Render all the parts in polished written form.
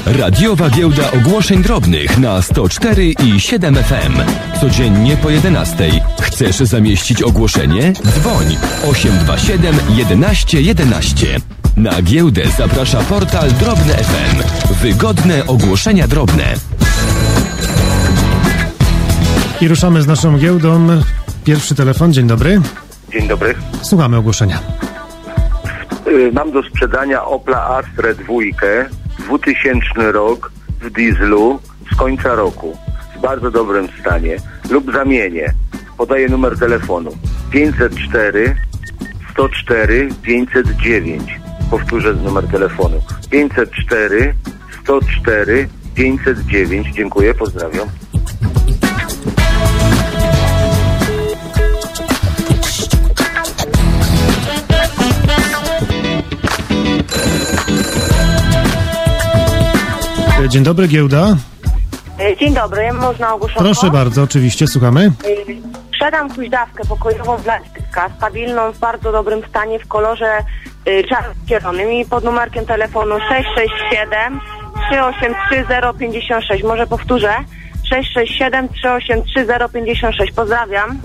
Radiowa giełda ogłoszeń drobnych na 104 i 7 FM. Codziennie po 11. Chcesz zamieścić ogłoszenie? Dzwoń 827 11 11. Na giełdę zaprasza portal Drobne FM. Wygodne ogłoszenia drobne. I ruszamy z naszą giełdą. Pierwszy telefon, dzień dobry. Dzień dobry. Słuchamy ogłoszenia. Mam do sprzedania Opla Astra 2, 2000 rok w dieslu z końca roku. W bardzo dobrym stanie. Lub zamienię. Podaję numer telefonu. 504 104 509. Powtórzę numer telefonu. 504 104 509. Dziękuję, pozdrawiam. Dzień dobry, giełda. Dzień dobry, można ogłoszonko? Proszę bardzo, oczywiście, słuchamy. Sprzedam huźdawkę pokojową dla dziecka, stabilną, w bardzo dobrym stanie, w kolorze czarno-zielonym i pod numerkiem telefonu 667 383 056. Może powtórzę? 667 383 056. Pozdrawiam.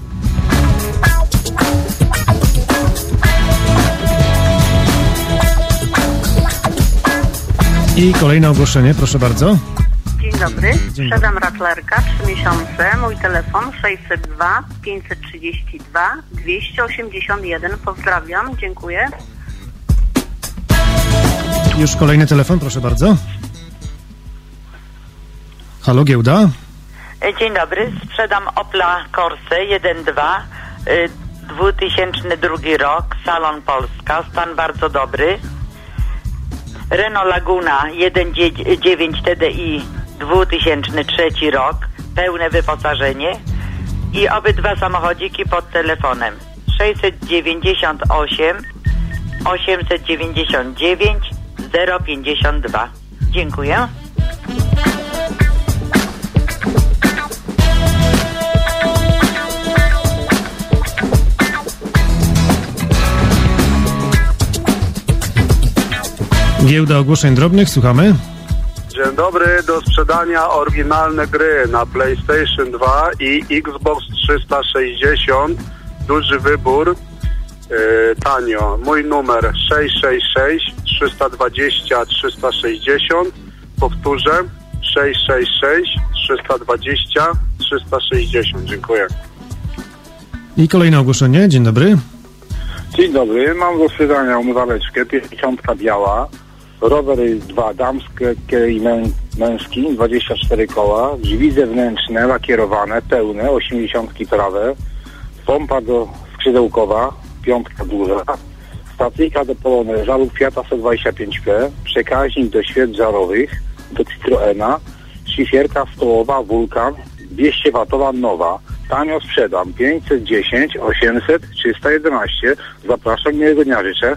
I kolejne ogłoszenie, proszę bardzo. Dzień dobry, sprzedam Rattlerka, 3 miesiące, mój telefon 602 532 281, pozdrawiam, dziękuję. Już kolejny telefon, proszę bardzo. Halo, giełda. Dzień dobry, sprzedam Opla Corsa 1.2, 2002 rok, Salon Polska, stan bardzo dobry. Renault Laguna 1.9 TDI 2003 rok, pełne wyposażenie i obydwa samochodziki pod telefonem 698 899 052. Dziękuję. Giełda ogłoszeń drobnych, słuchamy. Dzień dobry, do sprzedania oryginalne gry na PlayStation 2 i Xbox 360. Duży wybór, tanio. Mój numer 666 320 360. Powtórzę, 666 320 360. Dziękuję. I kolejne ogłoszenie, dzień dobry. Dzień dobry, mam do sprzedania umywaleczkę, 50 biała, rowery 2 damskie i męski, 24 koła, drzwi zewnętrzne, lakierowane, pełne, 80 prawe, pompa do skrzydełkowa, 5 duża, stacyjka do poloneża lub Fiata 125P, przekaźnik do świec żarowych, do Citroena, szlifierka stołowa Vulcan, 200W nowa. Tanio sprzedam 510 800 311. Zapraszam, miłego dnia życzę.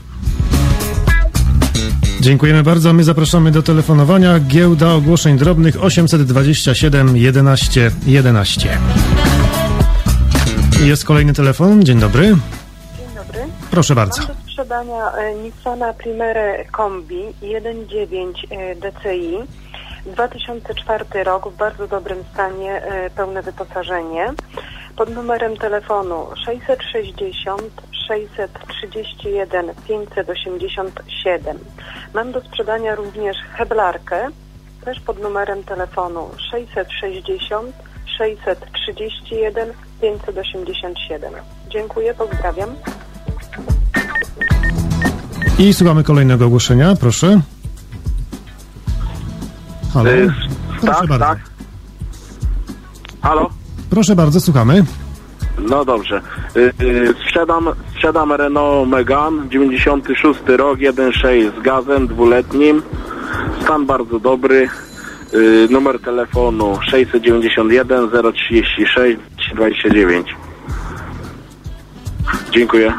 Dziękujemy bardzo. My zapraszamy do telefonowania. Giełda ogłoszeń drobnych 827 11 11. Jest kolejny telefon. Dzień dobry. Dzień dobry. Proszę bardzo. Mam do sprzedania Nissana Primera Kombi 1.9 DCI. 2004 rok, w bardzo dobrym stanie, pełne wyposażenie. Pod numerem telefonu 660 631 587. Mam do sprzedania również heblarkę, też pod numerem telefonu 660 631 587. Dziękuję, pozdrawiam. I słuchamy kolejnego ogłoszenia, proszę. Halo? Proszę bardzo. Tak. Halo? Proszę bardzo, słuchamy. No dobrze. Sprzedam Renault Megane, 96 rok, 1.6 z gazem, 2-letnim. Stan bardzo dobry. Numer telefonu 691 036 29. Dziękuję.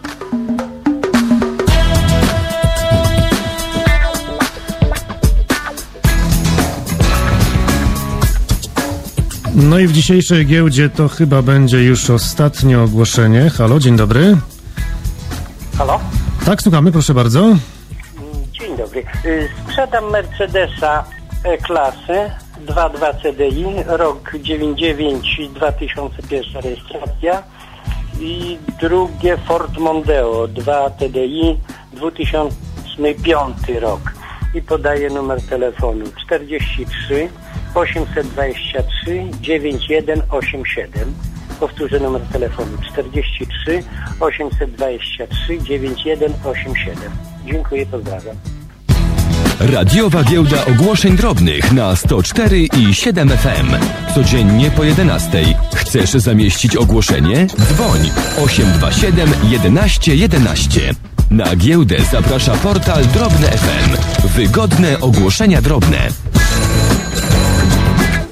No i w dzisiejszej giełdzie to chyba będzie już ostatnie ogłoszenie. Halo, dzień dobry. Halo? Tak, słuchamy, proszę bardzo. Dzień dobry. Sprzedam Mercedesa E-klasy 2.2 CDI, rok 99, 2001 rejestracja i drugie Ford Mondeo 2 TDI, 2005 rok. I podaję numer telefonu 43 823 9187. Powtórzę numer telefonu 43 823 9187. Dziękuję, pozdrawiam. Radiowa Giełda Ogłoszeń Drobnych na 104 i 7 FM. Codziennie po 11. Chcesz zamieścić ogłoszenie? Dzwoń 827 11 11. Na giełdę zaprasza portal Drobne FM. Wygodne ogłoszenia drobne.